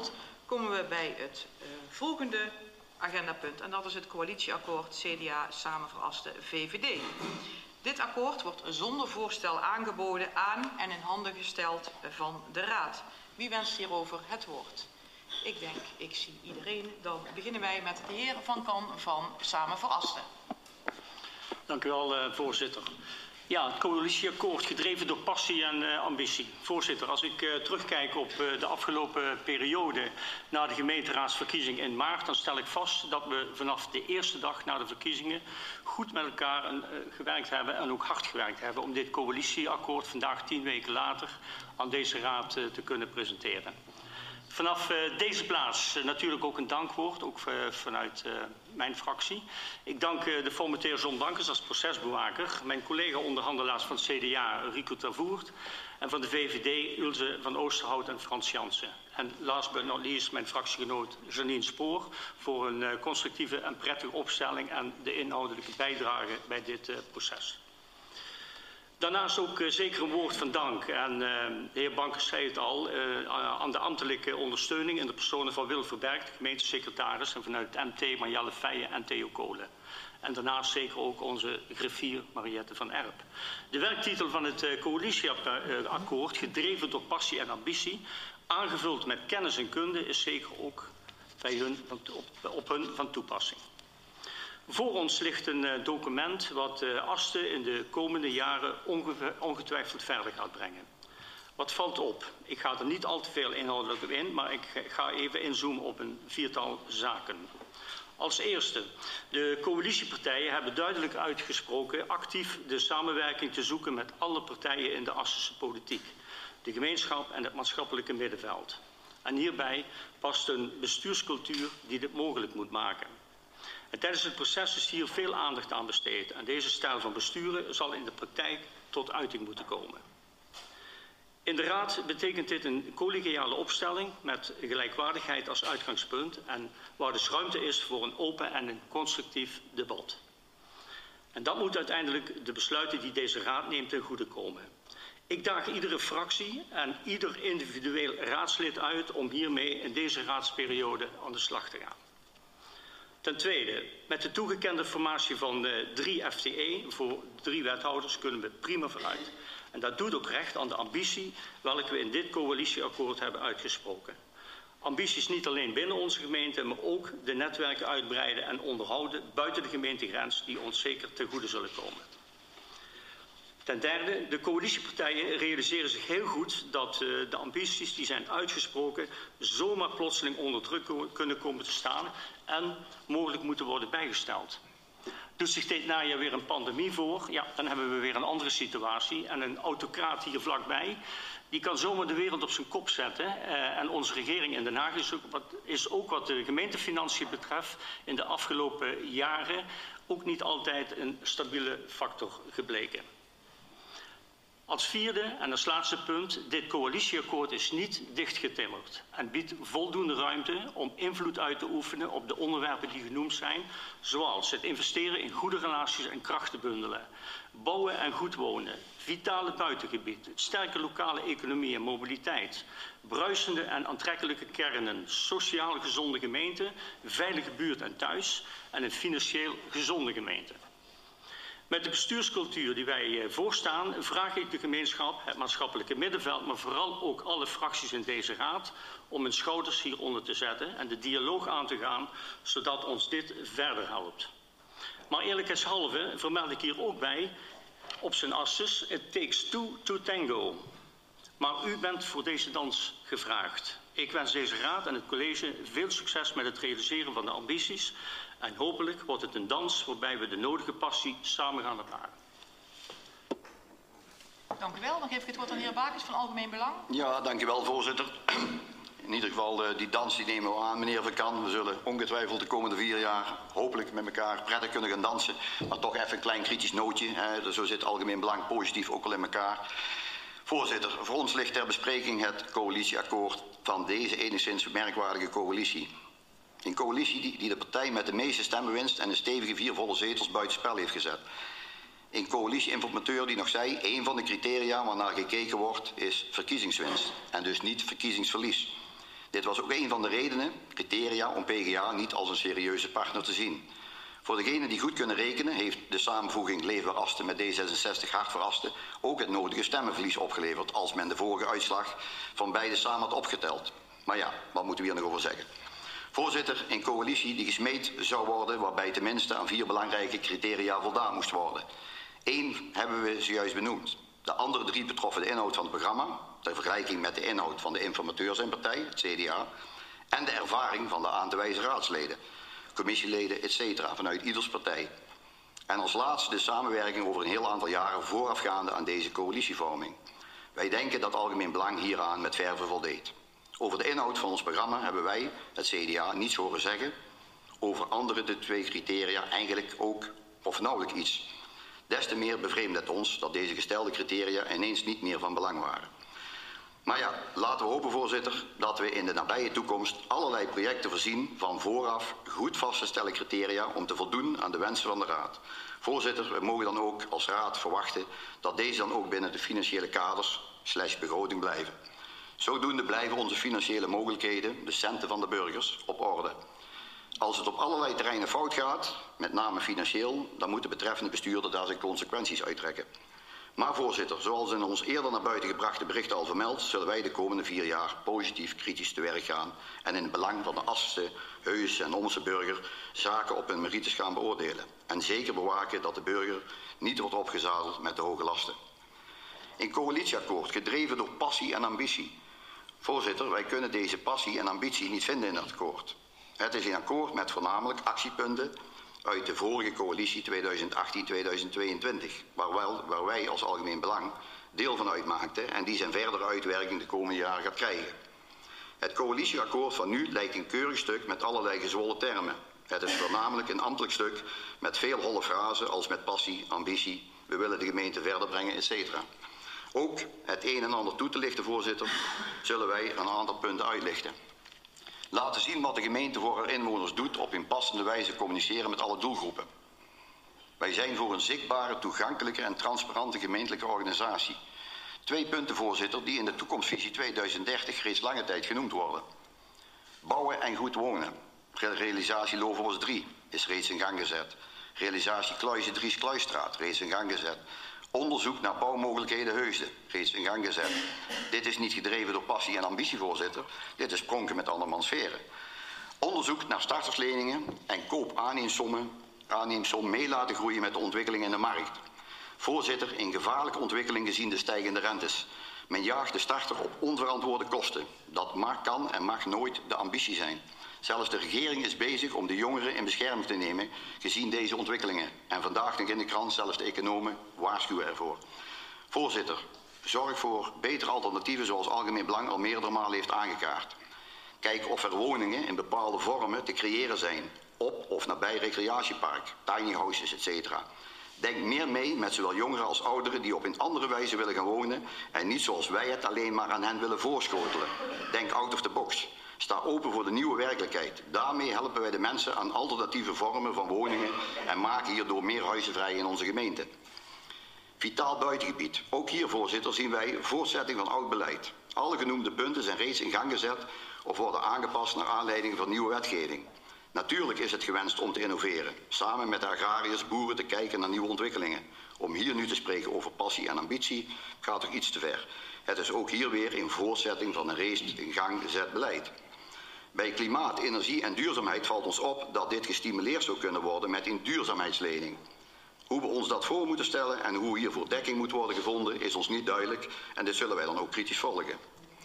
behandeld, komen we bij het volgende agendapunt. En dat is het coalitieakkoord CDA Samen voor Asten VVD. Dit akkoord wordt zonder voorstel aangeboden aan en in handen gesteld van de Raad. Wie wenst hierover het woord? Ik denk, ik zie iedereen. Dan beginnen wij met de heer Van Kan van Samen voor Asten. Dank u wel, voorzitter. Ja, het coalitieakkoord gedreven door passie en ambitie. Voorzitter, als ik terugkijk op de afgelopen periode na de gemeenteraadsverkiezing in maart, dan stel ik vast dat we vanaf de eerste dag na de verkiezingen goed met elkaar gewerkt hebben en ook hard gewerkt hebben om dit coalitieakkoord vandaag 10 weken later aan deze raad te kunnen presenteren. Vanaf deze plaats natuurlijk ook een dankwoord, ook vanuit mijn fractie. Ik dank de formateur John Bankers als procesbewaker, mijn collega-onderhandelaars van het CDA Rico Tervoert en van de VVD Ilse van Oosterhout en Frans Jansen. En last but not least mijn fractiegenoot Janine Spoor voor een constructieve en prettige opstelling en de inhoudelijke bijdrage bij dit proces. Daarnaast ook zeker een woord van dank, en de heer Bankers zei het al, aan de ambtelijke ondersteuning in de personen van Wil Verberg, de gemeentesecretaris, en vanuit het MT Marjelle Feijen en Theo Kolen. En daarnaast zeker ook onze griffier Mariette van Erp. De werktitel van het coalitieakkoord, gedreven door passie en ambitie, aangevuld met kennis en kunde, is zeker ook bij hun op hun van toepassing. Voor ons ligt een document wat Asten in de komende jaren ongetwijfeld verder gaat brengen. Wat valt op? Ik ga er niet al te veel inhoudelijk op in, maar ik ga even inzoomen op een viertal zaken. Als eerste, de coalitiepartijen hebben duidelijk uitgesproken actief de samenwerking te zoeken met alle partijen in de Astense politiek, de gemeenschap en het maatschappelijke middenveld. En hierbij past een bestuurscultuur die dit mogelijk moet maken. En tijdens het proces is hier veel aandacht aan besteed en deze stijl van besturen zal in de praktijk tot uiting moeten komen. In de Raad betekent dit een collegiale opstelling met gelijkwaardigheid als uitgangspunt en waar dus ruimte is voor een open en een constructief debat. En dat moet uiteindelijk de besluiten die deze Raad neemt ten goede komen. Ik daag iedere fractie en ieder individueel raadslid uit om hiermee in deze raadsperiode aan de slag te gaan. Ten tweede, met de toegekende formatie van 3 FTE voor 3 wethouders kunnen we prima vooruit. En dat doet ook recht aan de ambitie welke we in dit coalitieakkoord hebben uitgesproken. Ambities niet alleen binnen onze gemeente, maar ook de netwerken uitbreiden en onderhouden buiten de gemeentegrens die ons zeker ten goede zullen komen. Ten derde, de coalitiepartijen realiseren zich heel goed dat de ambities die zijn uitgesproken zomaar plotseling onder druk kunnen komen te staan en mogelijk moeten worden bijgesteld. Doet zich dit najaar weer een pandemie voor, ja, dan hebben we weer een andere situatie. En een autocraat hier vlakbij, die kan zomaar de wereld op zijn kop zetten. En onze regering in Den Haag is ook wat de gemeentefinanciën betreft in de afgelopen jaren ook niet altijd een stabiele factor gebleken. Als vierde en als laatste punt, dit coalitieakkoord is niet dichtgetimmerd en biedt voldoende ruimte om invloed uit te oefenen op de onderwerpen die genoemd zijn, zoals het investeren in goede relaties en krachten bundelen, bouwen en goed wonen, vitale buitengebied, sterke lokale economie en mobiliteit, bruisende en aantrekkelijke kernen, sociaal gezonde gemeente, veilige buurt en thuis en een financieel gezonde gemeente. Met de bestuurscultuur die wij voorstaan, vraag ik de gemeenschap, het maatschappelijke middenveld, maar vooral ook alle fracties in deze raad, om hun schouders hieronder te zetten en de dialoog aan te gaan, zodat ons dit verder helpt. Maar eerlijkheidshalve vermeld ik hier ook bij, op zijn asses, it takes two to tango. Maar u bent voor deze dans gevraagd. Ik wens deze raad en het college veel succes met het realiseren van de ambities. En hopelijk wordt het een dans waarbij we de nodige passie samen gaan ervaren. Dank u wel. Dan geef ik het woord aan de heer Bakers van Algemeen Belang. Ja, dank u wel, voorzitter. In ieder geval, die dans die nemen we aan, meneer Van Kan. We zullen ongetwijfeld de komende 4 jaar hopelijk met elkaar prettig kunnen gaan dansen. Maar toch even een klein kritisch nootje. Zo zit Algemeen Belang positief ook al in elkaar. Voorzitter, voor ons ligt ter bespreking het coalitieakkoord van deze enigszins merkwaardige coalitie. Een coalitie die de partij met de meeste stemmenwinst en een stevige 4 volle zetels buitenspel heeft gezet. Een coalitie-informateur die nog zei, een van de criteria waarnaar gekeken wordt is verkiezingswinst en dus niet verkiezingsverlies. Dit was ook een van de redenen, criteria, om PGA niet als een serieuze partner te zien. Voor degenen die goed kunnen rekenen heeft de samenvoeging Leefbaar Asten met D66 Hart voor Asten ook het nodige stemmenverlies opgeleverd als men de vorige uitslag van beide samen had opgeteld. Maar ja, wat moeten we hier nog over zeggen? Voorzitter, een coalitie die gesmeed zou worden waarbij tenminste aan 4 belangrijke criteria voldaan moest worden. 1 hebben we zojuist benoemd. De andere 3 betroffen de inhoud van het programma, ter vergelijking met de inhoud van de informateur zijn partij, het CDA, en de ervaring van de aan te wijzen raadsleden, commissieleden, etc. vanuit ieders partij. En als laatste de samenwerking over een heel aantal jaren voorafgaande aan deze coalitievorming. Wij denken dat Algemeen Belang hieraan met verve voldeed. Over de inhoud van ons programma hebben wij, het CDA, niets horen zeggen. Over andere de 2 criteria eigenlijk ook of nauwelijks iets. Des te meer bevreemdt het ons dat deze gestelde criteria ineens niet meer van belang waren. Maar ja, laten we hopen, voorzitter, dat we in de nabije toekomst allerlei projecten voorzien van vooraf goed vast te stellen criteria om te voldoen aan de wensen van de Raad. Voorzitter, we mogen dan ook als Raad verwachten dat deze dan ook binnen de financiële kaders / begroting blijven. Zodoende blijven onze financiële mogelijkheden, de centen van de burgers, op orde. Als het op allerlei terreinen fout gaat, met name financieel, dan moet de betreffende bestuurder daar zijn consequenties uittrekken. Maar voorzitter, zoals in ons eerder naar buiten gebrachte berichten al vermeld, zullen wij de komende 4 jaar positief kritisch te werk gaan en in het belang van de Assense, Heuse en Omse burger zaken op hun merites gaan beoordelen. En zeker bewaken dat de burger niet wordt opgezadeld met de hoge lasten. Een coalitieakkoord gedreven door passie en ambitie. Voorzitter, wij kunnen deze passie en ambitie niet vinden in het akkoord. Het is een akkoord met voornamelijk actiepunten uit de vorige coalitie 2018-2022, waar wij als Algemeen Belang deel van uitmaakten en die zijn verdere uitwerking de komende jaren gaat krijgen. Het coalitieakkoord van nu lijkt een keurig stuk met allerlei gezwollen termen. Het is voornamelijk een ambtelijk stuk met veel holle frasen als met passie, ambitie, we willen de gemeente verder brengen, etc. Ook het een en ander toe te lichten, voorzitter, zullen wij een aantal punten uitlichten. Laten zien wat de gemeente voor haar inwoners doet op een passende wijze communiceren met alle doelgroepen. Wij zijn voor een zichtbare, toegankelijke en transparante gemeentelijke organisatie. 2 punten, voorzitter, die in de toekomstvisie 2030 reeds lange tijd genoemd worden. Bouwen en goed wonen. Realisatie Lovenbos 3 is reeds in gang gezet. Realisatie Kluizen Dries Kluisstraat reeds in gang gezet. Onderzoek naar bouwmogelijkheden Heusden, reeds in gang gezet. Dit is niet gedreven door passie en ambitie, voorzitter. Dit is pronken met andermans veren. Onderzoek naar startersleningen en koop-aanneemsom mee laten groeien met de ontwikkeling in de markt. Voorzitter, een gevaarlijke ontwikkeling gezien de stijgende rentes. Men jaagt de starter op onverantwoorde kosten. Dat kan en mag nooit de ambitie zijn. Zelfs de regering is bezig om de jongeren in bescherming te nemen, gezien deze ontwikkelingen. En vandaag nog in de krant, zelfs de economen waarschuwen ervoor. Voorzitter, zorg voor betere alternatieven zoals Algemeen Belang al meerdere malen heeft aangekaart. Kijk of er woningen in bepaalde vormen te creëren zijn, op of nabij recreatiepark, tiny houses, etc. Denk meer mee met zowel jongeren als ouderen die op een andere wijze willen gaan wonen en niet zoals wij het alleen maar aan hen willen voorschotelen. Denk out of the box. Sta open voor de nieuwe werkelijkheid. Daarmee helpen wij de mensen aan alternatieve vormen van woningen en maken hierdoor meer huizen vrij in onze gemeente. Vitaal buitengebied. Ook hier, voorzitter, zien wij voortzetting van oud beleid. Alle genoemde punten zijn reeds in gang gezet of worden aangepast naar aanleiding van nieuwe wetgeving. Natuurlijk is het gewenst om te innoveren, samen met de agrariërs, boeren te kijken naar nieuwe ontwikkelingen. Om hier nu te spreken over passie en ambitie gaat toch iets te ver. Het is ook hier weer een voortzetting van een reeds in gang gezet beleid. Bij klimaat, energie en duurzaamheid valt ons op dat dit gestimuleerd zou kunnen worden met een duurzaamheidslening. Hoe we ons dat voor moeten stellen en hoe hiervoor dekking moet worden gevonden is ons niet duidelijk en dit zullen wij dan ook kritisch volgen.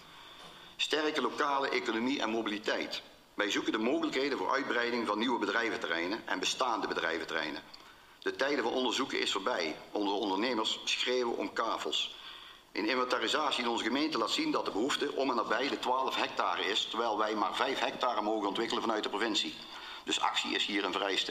Sterke lokale economie en mobiliteit. Wij zoeken de mogelijkheden voor uitbreiding van nieuwe bedrijventerreinen en bestaande bedrijventerreinen. De tijden van onderzoeken is voorbij. Onze ondernemers schreeuwen om kavels. Een inventarisatie in onze gemeente laat zien dat de behoefte om en nabij de 12 hectare is, terwijl wij maar 5 hectare mogen ontwikkelen vanuit de provincie. Dus actie is hier een vereiste.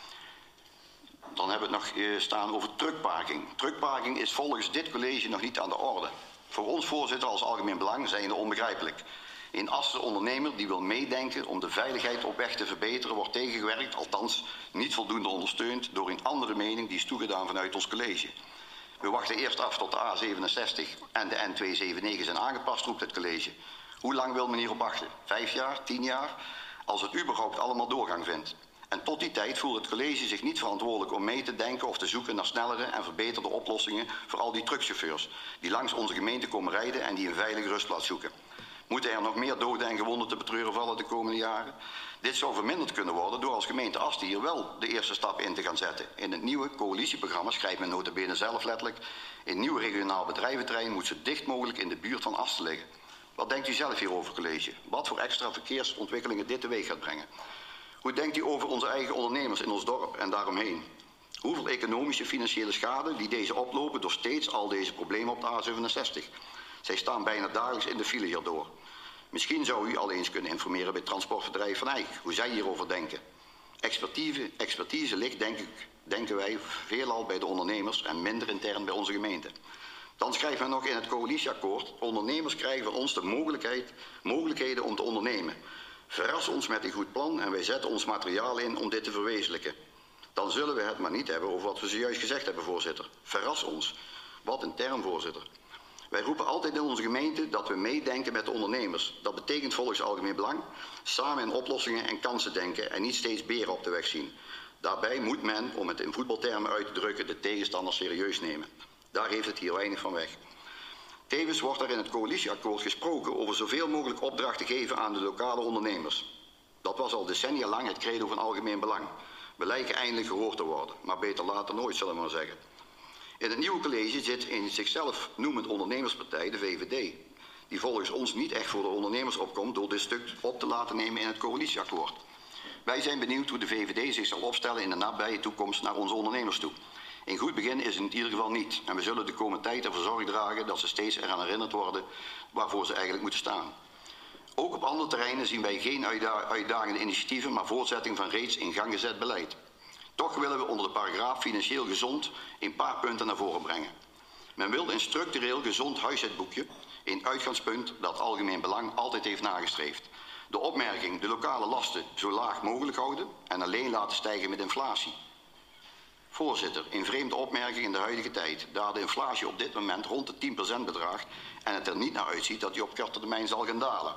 Dan hebben we het nog staan over truckparking. Truckparking is volgens dit college nog niet aan de orde. Voor ons, voorzitter, als Algemeen Belang zijn het onbegrijpelijk. Een Assense ondernemer die wil meedenken om de veiligheid op weg te verbeteren wordt tegengewerkt, althans niet voldoende ondersteund door een andere mening die is toegedaan vanuit ons college. We wachten eerst af tot de A67 en de N279 zijn aangepast, roept het college. Hoe lang wil men hierop wachten? 5 jaar, 10 jaar? Als het überhaupt allemaal doorgang vindt. En tot die tijd voelt het college zich niet verantwoordelijk om mee te denken of te zoeken naar snellere en verbeterde oplossingen voor al die truckchauffeurs die langs onze gemeente komen rijden en die een veilige rustplaats zoeken. Moeten er nog meer doden en gewonden te betreuren vallen de komende jaren? Dit zou verminderd kunnen worden door als gemeente Asten hier wel de eerste stap in te gaan zetten. In het nieuwe coalitieprogramma schrijft men nota bene zelf letterlijk: een nieuw regionaal bedrijventerrein moet zo dicht mogelijk in de buurt van Asten liggen. Wat denkt u zelf hierover, college? Wat voor extra verkeersontwikkelingen dit teweeg gaat brengen? Hoe denkt u over onze eigen ondernemers in ons dorp en daaromheen? Hoeveel economische financiële schade die deze oplopen door steeds al deze problemen op de A67? Zij staan bijna dagelijks in de file hierdoor. Misschien zou u al eens kunnen informeren bij transportbedrijf Van Eyck hoe zij hierover denken. Expertise ligt, denken wij, veelal bij de ondernemers en minder intern bij onze gemeente. Dan schrijft men nog in het coalitieakkoord: ondernemers krijgen van ons de mogelijkheden om te ondernemen. Verras ons met een goed plan en wij zetten ons materiaal in om dit te verwezenlijken. Dan zullen we het maar niet hebben over wat we zojuist gezegd hebben, voorzitter. Verras ons. Wat een term, voorzitter. Wij roepen altijd in onze gemeente dat we meedenken met de ondernemers. Dat betekent volgens Algemeen Belang samen in oplossingen en kansen denken en niet steeds beren op de weg zien. Daarbij moet men, om het in voetbaltermen uit te drukken, de tegenstander serieus nemen. Daar heeft het hier weinig van weg. Tevens wordt er in het coalitieakkoord gesproken over zoveel mogelijk opdrachten geven aan de lokale ondernemers. Dat was al decennia lang het credo van Algemeen Belang. We lijken eindelijk gehoord te worden, maar beter laat dan nooit, zullen we maar zeggen. In het nieuwe college zit een zichzelf noemend ondernemerspartij, de VVD, die volgens ons niet echt voor de ondernemers opkomt door dit stuk op te laten nemen in het coalitieakkoord. Wij zijn benieuwd hoe de VVD zich zal opstellen in de nabije toekomst naar onze ondernemers toe. Een goed begin is het in ieder geval niet en we zullen de komende tijd ervoor zorg dragen dat ze steeds eraan herinnerd worden waarvoor ze eigenlijk moeten staan. Ook op andere terreinen zien wij geen uitdagende initiatieven, maar voortzetting van reeds in gang gezet beleid. Toch willen we onder de paragraaf financieel gezond een paar punten naar voren brengen. Men wil een structureel gezond huishoudboekje, een uitgangspunt dat Algemeen Belang altijd heeft nagestreefd. De opmerking de lokale lasten zo laag mogelijk houden en alleen laten stijgen met inflatie. Voorzitter, een vreemde opmerking in de huidige tijd, daar de inflatie op dit moment rond de 10% bedraagt en het er niet naar uitziet dat die op korte termijn zal gaan dalen.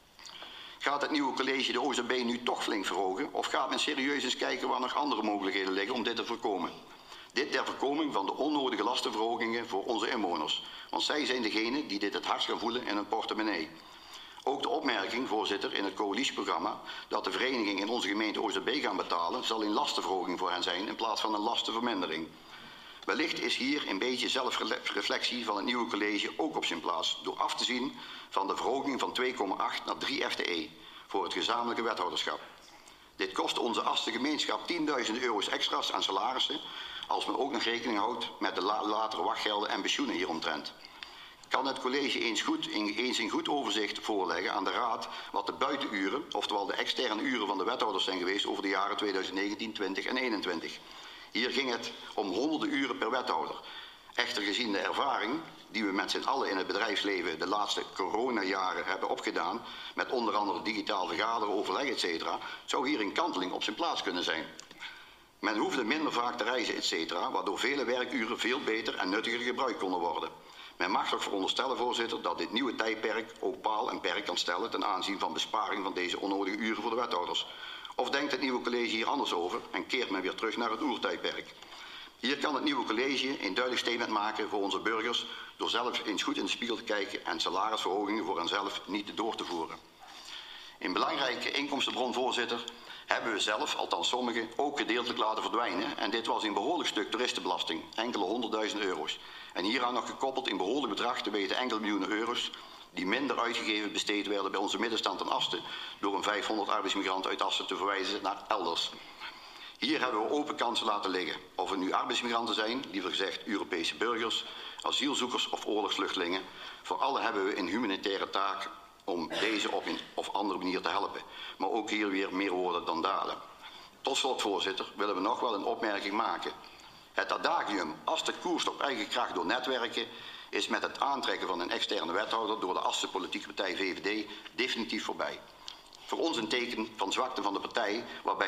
Gaat het nieuwe college de OZB nu toch flink verhogen of gaat men serieus eens kijken waar nog andere mogelijkheden liggen om dit te voorkomen? Dit ter voorkoming van de onnodige lastenverhogingen voor onze inwoners, want zij zijn degenen die dit het hardst gaan voelen in hun portemonnee. Ook de opmerking, voorzitter, in het coalitieprogramma dat de vereniging in onze gemeente OZB gaan betalen, zal een lastenverhoging voor hen zijn in plaats van een lastenvermindering. Wellicht is hier een beetje zelfreflectie van het nieuwe college ook op zijn plaats, door af te zien van de verhoging van 2,8 naar 3 FTE voor het gezamenlijke wethouderschap. Dit kost onze Asten gemeenschap 10.000 euro's extra's aan salarissen, als men ook nog rekening houdt met de latere wachtgelden en pensioenen hieromtrent. Kan het college eens een goed overzicht voorleggen aan de raad wat de buitenuren, oftewel de externe uren van de wethouders zijn geweest over de jaren 2019, 20 en 21. Hier ging het om honderden uren per wethouder. Echter gezien de ervaring die we met z'n allen in het bedrijfsleven de laatste coronajaren hebben opgedaan, met onder andere digitaal vergaderen, overleg etc., zou hier een kanteling op zijn plaats kunnen zijn. Men hoefde minder vaak te reizen etc., waardoor vele werkuren veel beter en nuttiger gebruikt konden worden. Men mag toch veronderstellen, voorzitter, dat dit nieuwe tijdperk ook paal en perk kan stellen ten aanzien van besparing van deze onnodige uren voor de wethouders. Of denkt het nieuwe college hier anders over en keert men weer terug naar het oertijdperk? Hier kan het nieuwe college een duidelijk statement maken voor onze burgers door zelf eens goed in de spiegel te kijken en salarisverhogingen voor henzelf niet door te voeren. Een belangrijke inkomstenbron, voorzitter, hebben we zelf, althans sommigen, ook gedeeltelijk laten verdwijnen. En dit was een behoorlijk stuk toeristenbelasting, enkele 100.000 euro's. En hieraan nog gekoppeld een behoorlijk bedrag te weten enkele miljoenen euro's, die minder uitgegeven besteed werden bij onze middenstand in Asten, door een 500 arbeidsmigranten uit Asten te verwijzen naar elders. Hier hebben we open kansen laten liggen. Of het nu arbeidsmigranten zijn, liever gezegd Europese burgers, asielzoekers of oorlogsvluchtelingen. Voor allen hebben we een humanitaire taak om deze op een of andere manier te helpen. Maar ook hier weer meer woorden dan daden. Tot slot, voorzitter, willen we nog wel een opmerking maken. Het adagium Asten koerst op eigen kracht door netwerken is met het aantrekken van een externe wethouder door de Asten politieke partij VVD definitief voorbij. Voor ons een teken van zwakte van de partij,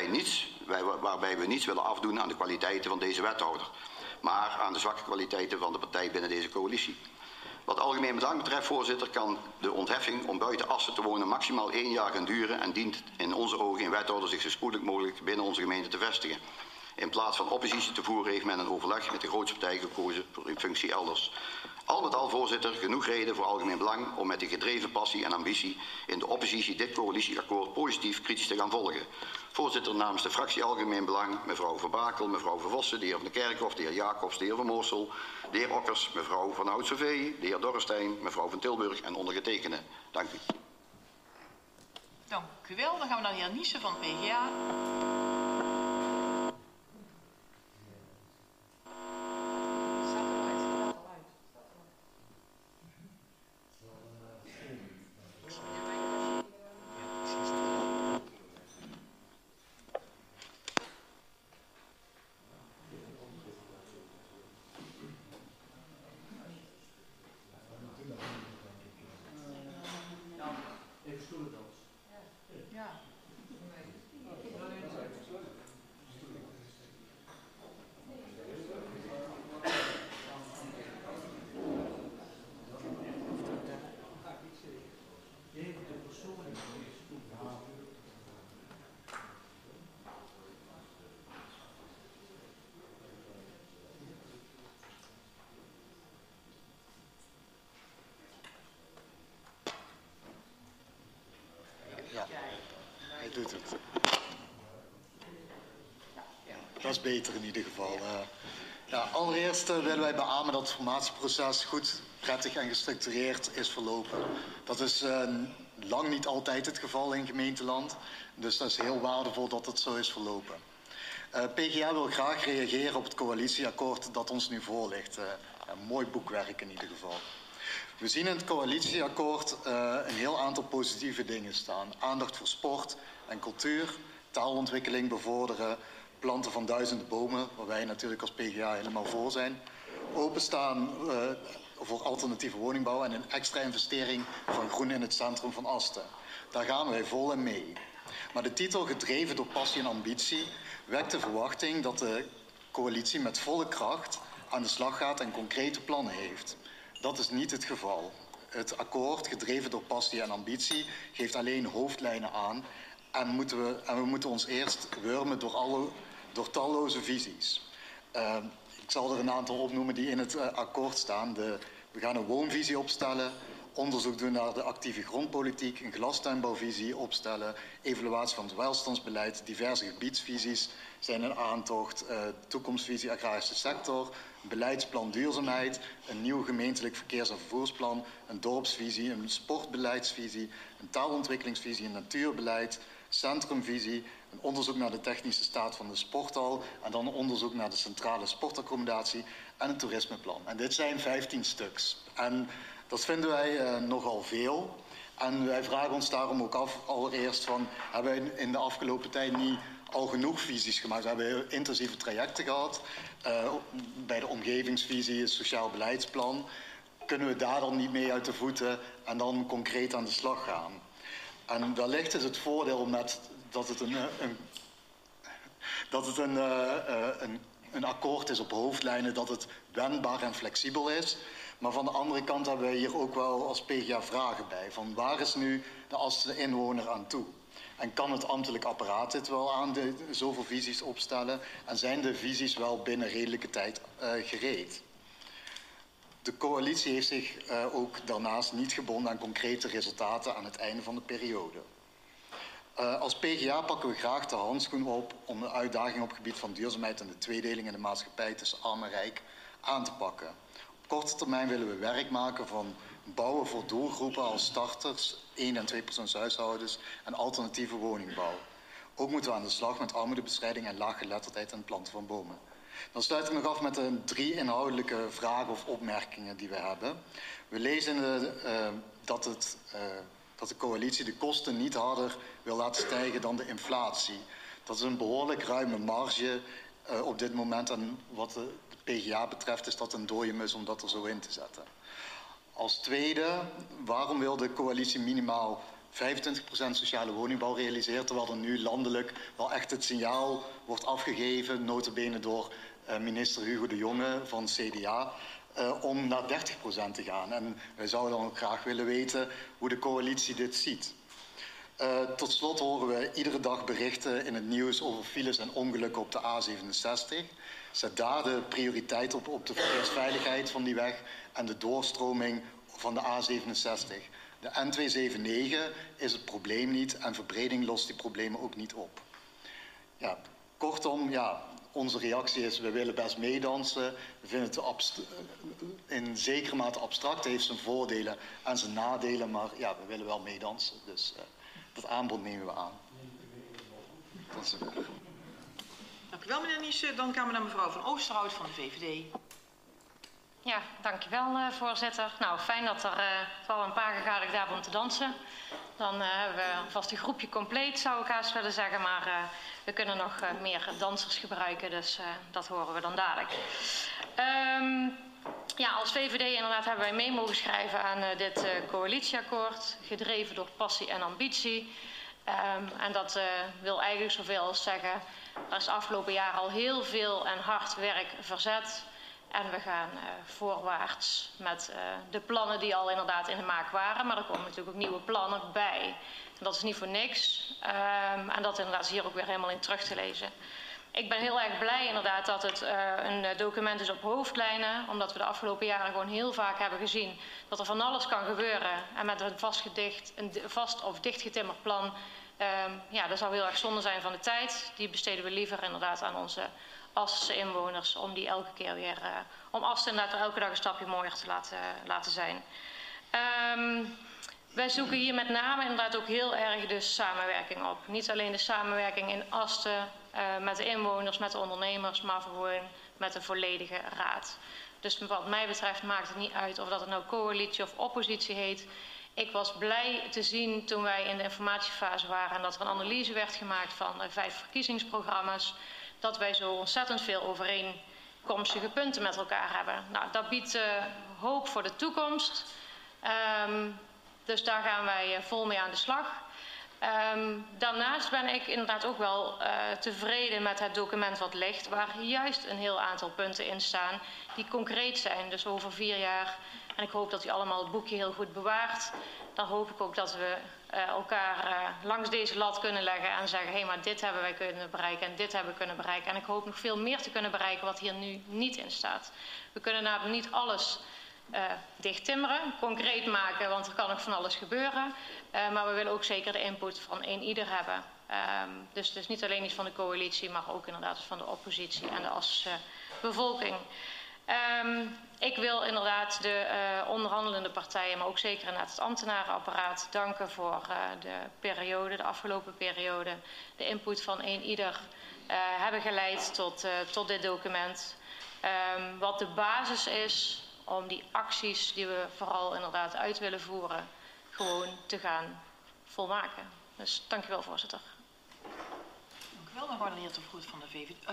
waarbij we niets willen afdoen aan de kwaliteiten van deze wethouder, maar aan de zwakke kwaliteiten van de partij binnen deze coalitie. Wat algemeen belang betreft, voorzitter, kan de ontheffing om buiten Assen te wonen maximaal 1 jaar gaan duren en dient in onze ogen in wethouder zich zo spoedig mogelijk binnen onze gemeente te vestigen. In plaats van oppositie te voeren heeft men een overleg met de grootste partij gekozen voor een functie elders. Al met al, voorzitter, genoeg reden voor algemeen belang om met de gedreven passie en ambitie in de oppositie dit coalitieakkoord positief kritisch te gaan volgen. Voorzitter, namens de fractie Algemeen Belang, mevrouw Van Bakel, mevrouw Van Vossen, de heer Van de Kerkhof, de heer Jacobs, de heer Van Moorsel, de heer Okkers, mevrouw Van Hout-Sauvé, de heer Dorrestein, mevrouw Van Tilburg en ondergetekende. Dank u. Dank u wel. Dan gaan we naar de heer Niesen van PGA. Ja, hij doet het. Dat is beter in ieder geval. Ja, allereerst willen wij beamen dat het formatieproces goed, prettig en gestructureerd is verlopen. Dat is lang niet altijd het geval in gemeenteland, dus dat is heel waardevol dat het zo is verlopen. PGA wil graag reageren op het coalitieakkoord dat ons nu voor ligt. Een mooi boekwerk in ieder geval. We zien in het coalitieakkoord een heel aantal positieve dingen staan. Aandacht voor sport en cultuur, taalontwikkeling bevorderen, planten van 1000 bomen, waar wij natuurlijk als PGA helemaal voor zijn. Openstaan voor alternatieve woningbouw en een extra investering van groen in het centrum van Asten. Daar gaan wij vol in mee. Maar de titel gedreven door passie en ambitie wekt de verwachting dat de coalitie met volle kracht aan de slag gaat en concrete plannen heeft. Dat is niet het geval. Het akkoord, gedreven door passie en ambitie, geeft alleen hoofdlijnen aan en we moeten ons eerst wurmen door talloze visies. Ik zal er een aantal opnoemen die in het akkoord staan. We gaan een woonvisie opstellen, onderzoek doen naar de actieve grondpolitiek, een glastuinbouwvisie opstellen, evaluatie van het welstandsbeleid, diverse gebiedsvisies zijn in aantocht, toekomstvisie agrarische sector, een beleidsplan duurzaamheid, een nieuw gemeentelijk verkeers- en vervoersplan, een dorpsvisie, een sportbeleidsvisie, een taalontwikkelingsvisie, een natuurbeleid, centrumvisie, een onderzoek naar de technische staat van de sporthal en dan een onderzoek naar de centrale sportaccommodatie en een toerismeplan. En dit zijn 15 stuks. En dat vinden wij nogal veel. En wij vragen ons daarom ook af, allereerst van, hebben we in de afgelopen tijd niet al genoeg visies gemaakt? We hebben heel intensieve trajecten gehad. Bij de omgevingsvisie, het sociaal beleidsplan. Kunnen we daar dan niet mee uit de voeten en dan concreet aan de slag gaan? En wellicht is het voordeel dat het een akkoord is op hoofdlijnen, dat het wendbaar en flexibel is. Maar van de andere kant hebben wij hier ook wel als PGA vragen bij. Van waar is nu de Astense inwoner aan toe? En kan het ambtelijk apparaat dit wel aan zoveel visies opstellen? En zijn de visies wel binnen redelijke tijd gereed? De coalitie heeft zich ook daarnaast niet gebonden aan concrete resultaten aan het einde van de periode. Als PGA pakken we graag de handschoen op om de uitdaging op het gebied van duurzaamheid en de tweedeling in de maatschappij tussen arm en rijk aan te pakken. Op korte termijn willen we werk maken van bouwen voor doelgroepen als starters, 1- en 2-persoonshuishoudens en alternatieve woningbouw. Ook moeten we aan de slag met armoedebestrijding en laaggeletterdheid en het planten van bomen. Dan sluit ik nog af met de 3 inhoudelijke vragen of opmerkingen die we hebben. We lezen dat de coalitie de kosten niet harder wil laten stijgen dan de inflatie. Dat is een behoorlijk ruime marge op dit moment. En wat de PGA betreft is dat een dode mus om dat er zo in te zetten. Als tweede, waarom wil de coalitie minimaal 25% sociale woningbouw realiseren, terwijl er nu landelijk wel echt het signaal wordt afgegeven, nota bene door minister Hugo de Jonge van CDA, om naar 30% te gaan. En wij zouden dan ook graag willen weten hoe de coalitie dit ziet. Tot slot horen we iedere dag berichten in het nieuws over files en ongelukken op de A67. Zet daar de prioriteit op de verkeersveiligheid van die weg en de doorstroming van de A67. De N279 is het probleem niet en verbreding lost die problemen ook niet op. Ja, kortom, ja, onze reactie is, we willen best meedansen. We vinden het in zekere mate abstract, het heeft zijn voordelen en zijn nadelen, maar ja, we willen wel meedansen. Dus dat aanbod nemen we aan. Dat is het. Dank u wel, meneer Niesen. Dan gaan we naar mevrouw Van Oosterhout van de VVD. Ja, dankjewel voorzitter. Nou, fijn dat er wel een paar gegadigd hebben om te dansen. Dan hebben we vast een groepje compleet, zou ik haast willen zeggen. Maar we kunnen nog meer dansers gebruiken, dus dat horen we dan dadelijk. Ja, als VVD inderdaad hebben wij mee mogen schrijven aan dit coalitieakkoord. Gedreven door passie en ambitie. En dat wil eigenlijk zoveel als zeggen, er is afgelopen jaar al heel veel en hard werk verzet. En we gaan voorwaarts met de plannen die al inderdaad in de maak waren. Maar er komen natuurlijk ook nieuwe plannen bij. En dat is niet voor niks. En dat inderdaad is hier ook weer helemaal in terug te lezen. Ik ben heel erg blij inderdaad dat het een document is op hoofdlijnen. Omdat we de afgelopen jaren gewoon heel vaak hebben gezien dat er van alles kan gebeuren. En met een vast of dichtgetimmerd plan, ja, dat zou heel erg zonde zijn van de tijd. Die besteden we liever inderdaad aan onze Astense inwoners om die elke keer weer, om Asten inderdaad elke dag een stapje mooier te laten zijn. Wij zoeken hier met name inderdaad ook heel erg de samenwerking op. Niet alleen de samenwerking in Asten met de inwoners, met de ondernemers, maar gewoon met de volledige raad. Dus wat mij betreft maakt het niet uit of dat het nou coalitie of oppositie heet. Ik was blij te zien toen wij in de informatiefase waren en dat er een analyse werd gemaakt van 5 verkiezingsprogramma's. Dat wij zo ontzettend veel overeenkomstige punten met elkaar hebben. Nou, dat biedt hoop voor de toekomst. Dus daar gaan wij vol mee aan de slag. Daarnaast ben ik inderdaad ook wel tevreden met het document wat ligt, waar juist een heel aantal punten in staan die concreet zijn, dus over 4 jaar. En ik hoop dat u allemaal het boekje heel goed bewaart. Dan hoop ik ook dat we elkaar langs deze lat kunnen leggen en zeggen, hé, maar dit hebben wij kunnen bereiken en dit hebben we kunnen bereiken. En ik hoop nog veel meer te kunnen bereiken wat hier nu niet in staat. We kunnen namelijk niet alles dichttimmeren, concreet maken, want er kan ook van alles gebeuren. Maar we willen ook zeker de input van ieder hebben. Dus het is niet alleen iets van de coalitie, maar ook inderdaad van de oppositie en de Assense bevolking. Ik wil inderdaad de onderhandelende partijen, maar ook zeker inderdaad het ambtenarenapparaat danken voor de periode, de afgelopen periode. De input van ieder hebben geleid tot dit document. Wat de basis is om die acties die we vooral inderdaad uit willen voeren, gewoon te gaan volmaken. Dus dank u wel, voorzitter. Dank u wel. Dan wordt de heer Te Vroet van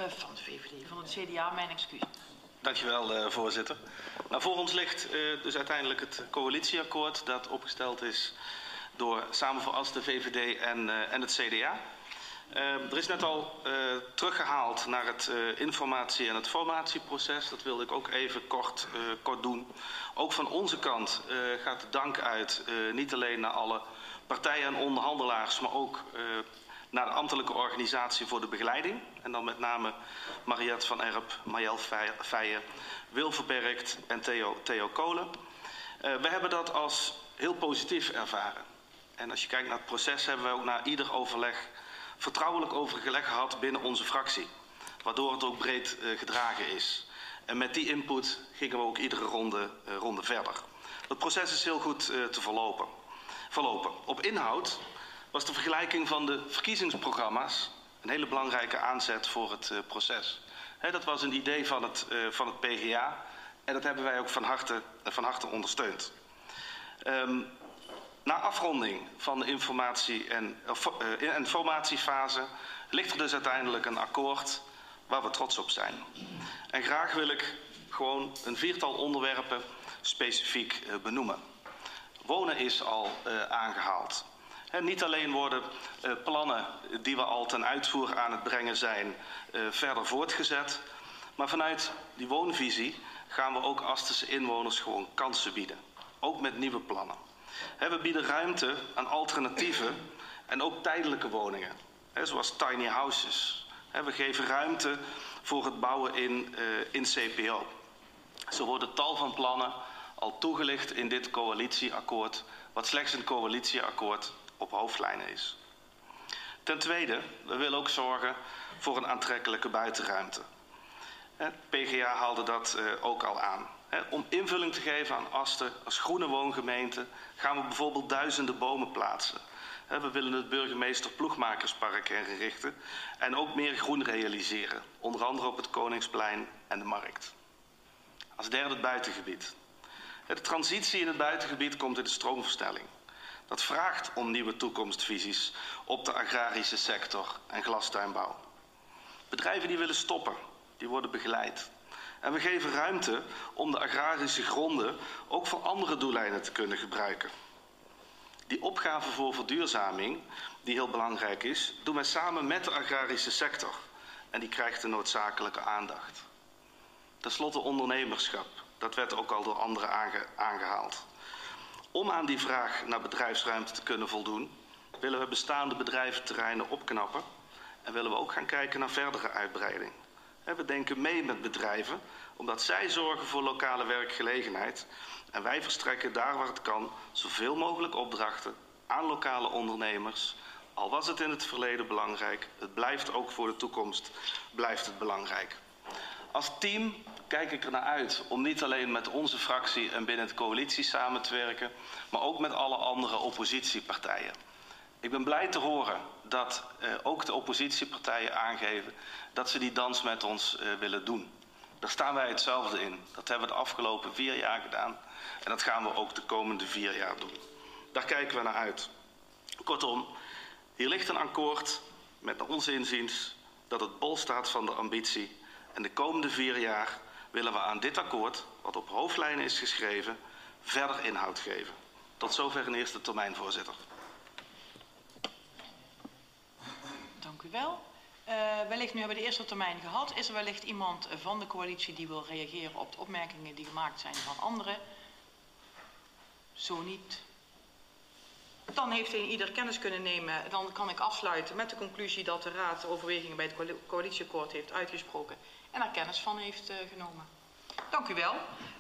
het CDA, mijn excuus. Dankjewel, voorzitter. Nou, voor ons ligt dus uiteindelijk het coalitieakkoord dat opgesteld is door Samen voor Asten, de VVD en het CDA. Er is net al teruggehaald naar het informatie- en het formatieproces. Dat wilde ik ook even kort doen. Ook van onze kant gaat de dank uit, niet alleen naar alle partijen en onderhandelaars, maar ook naar de ambtelijke organisatie voor de begeleiding. En dan met name Mariette van Erp, Marjel Feijen, Wil Verbergt en Theo Kolen. We hebben dat als heel positief ervaren. En als je kijkt naar het proces hebben we ook na ieder overleg vertrouwelijk overleg gehad binnen onze fractie. Waardoor het ook breed gedragen is. En met die input gingen we ook iedere ronde verder. Het proces is heel goed te verlopen. Op inhoud was de vergelijking van de verkiezingsprogramma's een hele belangrijke aanzet voor het proces. Dat was een idee van het PGA en dat hebben wij ook van harte ondersteund. Na afronding van de informatie- en formatiefase ligt er dus uiteindelijk een akkoord waar we trots op zijn. En graag wil ik gewoon een 4-tal onderwerpen specifiek benoemen. Wonen is al aangehaald. Niet alleen worden plannen die we al ten uitvoer aan het brengen zijn verder voortgezet, Maar vanuit die woonvisie gaan we ook Astense inwoners gewoon kansen bieden. Ook met nieuwe plannen. We bieden ruimte aan alternatieven en ook tijdelijke woningen. Zoals tiny houses. We geven ruimte voor het bouwen in CPO. Zo worden tal van plannen al toegelicht in dit coalitieakkoord, wat slechts een coalitieakkoord op hoofdlijnen is. Ten tweede, we willen ook zorgen voor een aantrekkelijke buitenruimte. Het PGA haalde dat ook al aan. Om invulling te geven aan Asten als groene woongemeente gaan we bijvoorbeeld duizenden bomen plaatsen. We willen het burgemeester Ploegmakerspark herinrichten en ook meer groen realiseren. Onder andere op het Koningsplein en de Markt. Als derde het buitengebied. De transitie in het buitengebied komt in de stroomversnelling. Dat vraagt om nieuwe toekomstvisies op de agrarische sector en glastuinbouw. Bedrijven die willen stoppen, die worden begeleid. En we geven ruimte om de agrarische gronden ook voor andere doeleinden te kunnen gebruiken. Die opgave voor verduurzaming, die heel belangrijk is, doen wij samen met de agrarische sector. En die krijgt de noodzakelijke aandacht. Ten slotte ondernemerschap. Dat werd ook al door anderen aangehaald. Om aan die vraag naar bedrijfsruimte te kunnen voldoen, willen we bestaande bedrijventerreinen opknappen en willen we ook gaan kijken naar verdere uitbreiding. We denken mee met bedrijven, omdat zij zorgen voor lokale werkgelegenheid en wij verstrekken daar waar het kan zoveel mogelijk opdrachten aan lokale ondernemers. Al was het in het verleden belangrijk, het blijft ook voor de toekomst belangrijk. Als team kijk ik er naar uit om niet alleen met onze fractie en binnen de coalitie samen te werken, maar ook met alle andere oppositiepartijen. Ik ben blij te horen dat ook de oppositiepartijen aangeven dat ze die dans met ons willen doen. Daar staan wij hetzelfde in. Dat hebben we de afgelopen 4 jaar gedaan en dat gaan we ook de komende 4 jaar doen. Daar kijken we naar uit. Kortom, hier ligt een akkoord met naar ons inziens dat het bol staat van de ambitie. En de komende 4 jaar willen we aan dit akkoord, wat op hoofdlijnen is geschreven, verder inhoud geven. Tot zover in eerste termijn, voorzitter. Dank u wel. Wellicht, nu hebben we de eerste termijn gehad. Is er wellicht iemand van de coalitie die wil reageren op de opmerkingen die gemaakt zijn van anderen? Zo niet. Dan heeft ieder kennis kunnen nemen. Dan kan ik afsluiten met de conclusie dat de Raad de overwegingen bij het coalitieakkoord heeft uitgesproken en er kennis van heeft genomen. Dank u wel.